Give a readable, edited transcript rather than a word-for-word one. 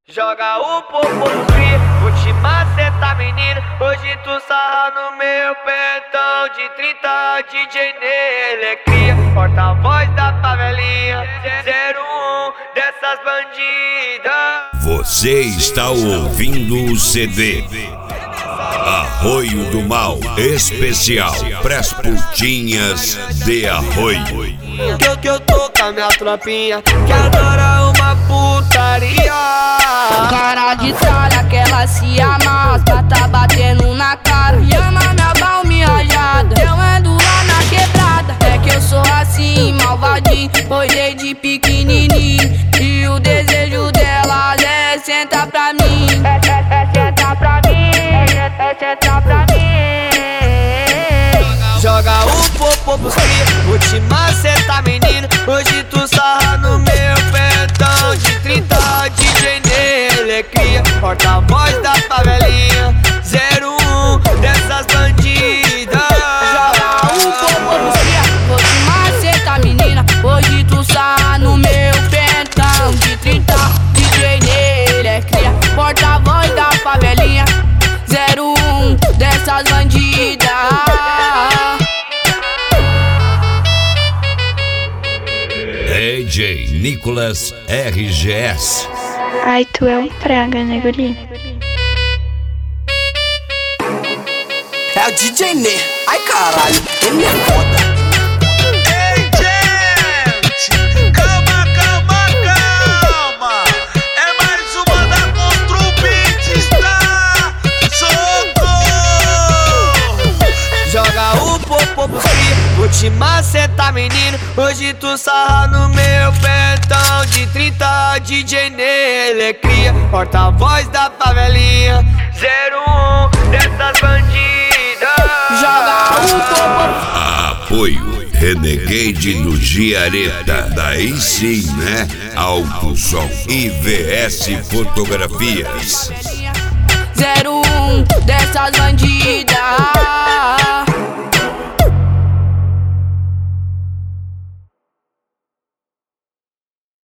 Joga o popo no cria, vou te macetar menino. Hoje tu sarra no meu pentão de 30, DJ nele é cria. Porta-voz da favelinha, 01 dessas bandidas. Você está ouvindo o CD Arroio do Mal Especial pras putinhas de Arroio. Que eu tô com a minha tropinha que adora uma putaria. Cara de tralha que ela se amassa, tá batendo na cara. Chama minha balme rajada, eu ando lá na quebrada. É que eu sou assim, malvadinho, pois desde pequenininho. E o desejo delas é sentar pra mim. É sentar pra mim, é sentar pra mim. Joga o popo pros cria, vou te macetar menino. Hoje tu sarra no meu pentão de 30, DJ nele é cria. Porta-voz da favelinha, 01 dessas bandidas. Joga o popo pros cria, vou te macetar menina. Hoje tu sarra no meu pentão de 30, DJ nele é cria. Porta-voz da favelinha, 01 dessas bandidas. DJ Nicolas RGS. Ai, tu é um praga, né, guri? É o DJ Nê. Ai, caralho, ele é foda. Ei, gente, calma, calma, calma. É mais uma da Contra o Beat, tá? Socorro! Joga o popo pros cria, vou te macetar menino. Hoje tu sarra no meu pentão de 30, DJ nele é cria. Porta-voz da favelinha, 01 dessas bandidas. Joga o popo. Apoio Renegade do Giareta. Daí sim, né? Alto Som IVS Fotografias. 01 dessas bandidas.